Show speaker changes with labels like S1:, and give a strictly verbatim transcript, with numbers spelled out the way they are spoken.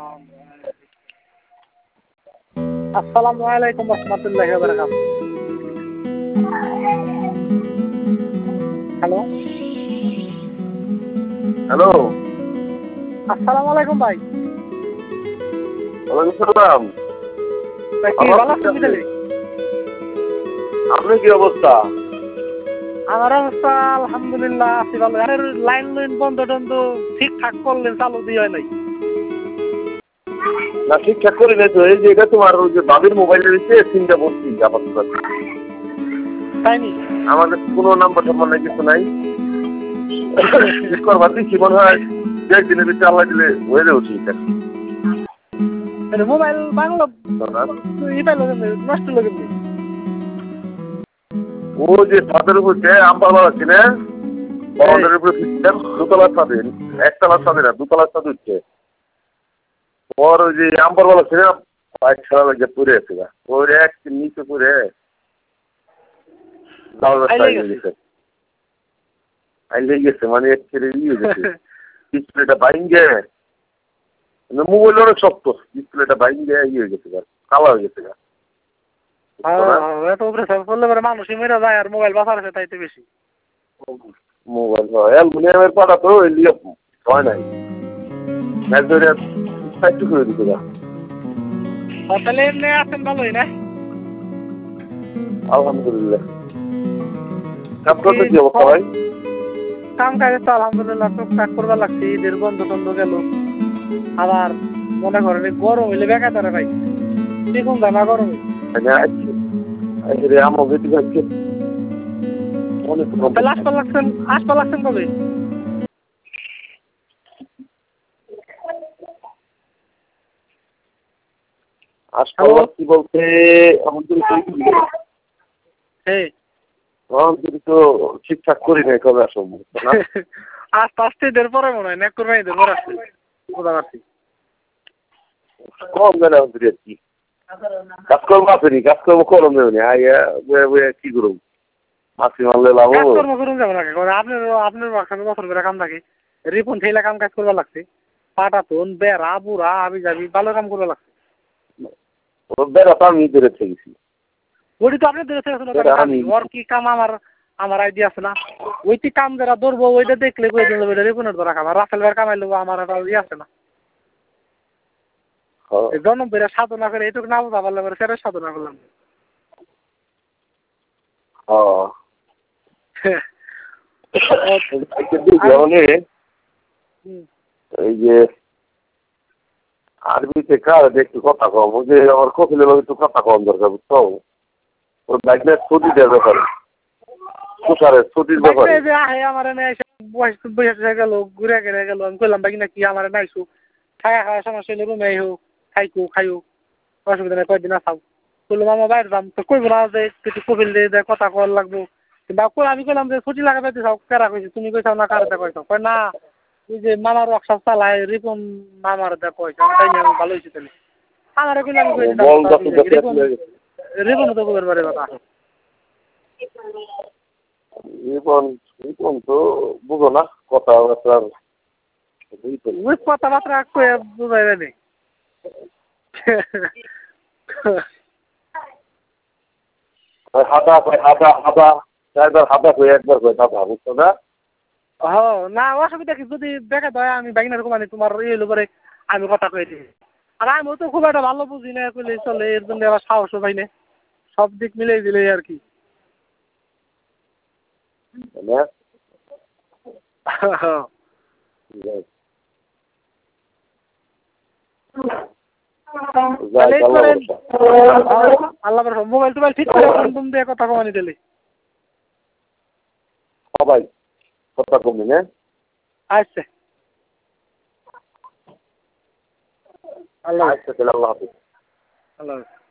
S1: আসসালামু আলাইকুম রহমতুল্লাহি ওয়া বারাকাতুহু। হ্যালো
S2: হ্যালো,
S1: আসসালামু আলাইকুম ভাই।
S2: ওয়ালাইকুম সালাম।
S1: ভাই কি ভালো আছেন তাহলে?
S2: আপনার কি অবস্থা?
S1: আমার অবস্থা আলহামদুলিল্লাহ আছি ভালো। আরে লাইন লাইন বন্ধ টন্ধ ঠিকঠাক করলেন, চালু দিয়ে হয় নাই।
S2: না ঠিকঠাক করে নাই তো। এই যে এটা তোমার ওই যে বাবির মোবাইলের দিচ্ছে সিমটা বলছি আপাতত।
S1: তাই নি?
S2: আমাদের কোনো নাম্বার টাম্বার নাই, কিছু নাই। ঠিক করবার দিচ্ছি মনে হয় দু একদিনের ভিতরে আল্লাহ দিলে হয়ে যাবে ঠিকঠাক।
S1: মোবাইল বাংলা ই পাইলো নষ্ট লাগে।
S2: ও যে ছাদের উপর যে আম্বার আছে না, বাউন্ডারির উপরে সিস্টেম দোতলার ছাদে, একতলার ছাদে না দুতলার ছাদ উঠছে। ওর ওই যে আম্বার বলা ছিল বাইক ছাড়া লাগে পড়ে আছে গা, ওর এক নিচে পড়ে আইলে গেছে, মানে এক ছেলে ইয়ে গেছে ডিসপ্লেটা বাইঙ্গে, মোবাইল অনেক শক্ত, ডিসপ্লেটা বাইঙ্গে ইয়ে গেছে গা, কালা হয়ে গেছে গা।
S1: মানুষই মেরে যায় আর মোবাইল বাঁচার আছে তাইতে বেশি।
S2: মোবাইল অ্যালুমিনিয়ামের পাটা তো এলিয়ে হয় নাই, ম্যাচ ধরে একটু করে দিতে গা।
S1: তাহলে এমনি আছেন ভালোই না?
S2: আলহামদুলিল্লাহ। কাজ করতে কি অবস্থা ভাই?
S1: কাম কাজ তো আলহামদুলিল্লাহ টুকটাক করবার লাগছে। ঈদের বন্ধ টন্ধ গেল, আবার মনে করেন গরম হইলে বেকার ধরে ভাই, দেখুন জানা গরম আসপা লাগছেন। আসপা লাগছেন কবে?
S2: আসলে কি বলতে আমাদের তো ঠিকঠাক করি নাই, কবে আসবো
S1: আস্তে আস্তে এদের পরে মনে হয় নেক করবে, এদের পরে আসছে বোঝা পারছি।
S2: কম জানা আমাদের আর কি কাজ করবো আসেনি, কাজ করবো করম দেবেনি কি করবো মাসি মারলে লাভ
S1: কর্ম করুন যাবো না। আপনার আপনার বছর করে কাম থাকে, রিপন থেইলা কাম কাজ করবা লাগছে, পাটাতন বেড়া বুড়া আবি যাবি ভালো কাম করবা লাগছে।
S2: বেড়া তো আমি ধরে থেকেছি,
S1: ওটি তো আপনি ধরে ওর কি কাম আমার আমার আইডিয়া আছে না। ওইটি কাম যারা ধরবো ওইটা দেখলে রিপনের ধরা খাবার রাফেল বের কামাই নেবো, আমার একটা ইয়ে আছে না। জন্ম বেড়ে সাধনা করে এইটুকু না বোঝা পারলে পরে সেটা সাধনা করলাম।
S2: এই যে আরবিতে কার একটু কথা কম, যে আমার কপিলের একটু কথা কম দরকার, বুঝছো? ওর বাইকের ছুটি দেওয়ার ব্যাপারে, তুষারের ছুটির ব্যাপারে
S1: আমার বয়স গেল ঘুরে গেলে গেল, আমি কইলাম বাকি না কি আমার নাইছু খায়া খাওয়া সমস্যা হলে রুমে হোক খাইকো খাইও অসুবিধা নেই, কয়েকদিন আসাও বললাম আমার বাইরে যাম তো কইব না যে কিছু কপিল দিয়ে কথা কল লাগবো। বা আমি কইলাম যে ছুটি লাগাতে দিছাও কারা কইছি, তুমি কইছাও না কারাতে কইছাও? কয় না ওই যে মামার ওয়ার্কশপ চালায় রিপন মামার দা কইছে, তাই নিয়ে আমি ভালো হয়েছি। তাহলে আমার কইলে আমি কই দিতাম রিপন রিপন তো কইবার পারে কথা।
S2: রিপন রিপন তো বুঝো না কথাবার্তা,
S1: ওই কথাবার্তা কয়ে বুঝাইবে নি।
S2: হাদা কয় হাদা হাদা একবার হাদা কই একবার কই হাদা, বুঝছো না?
S1: হ না অসুবিধা কি, যদি দেখা দেয় আমি বাইক এরকম আনি তোমার ইয়ে হলো পরে আমি কথা কয়ে দিই। আর আমিও তো খুব একটা ভালো বুঝি না, কইলে চলে, এর জন্য আবার সাহসও পাই না, সব দিক মিলেই দিলে আর কি। আল্লাহ মোবাইল টোবাইল ঠিক করে ফোন দিয়ে কথা কমানি দিলে
S2: সবাই কথা কমে না।
S1: আচ্ছা আল্লাহ
S2: আচ্ছা, আল্লাহ হাফিজ।
S1: আল্লাহ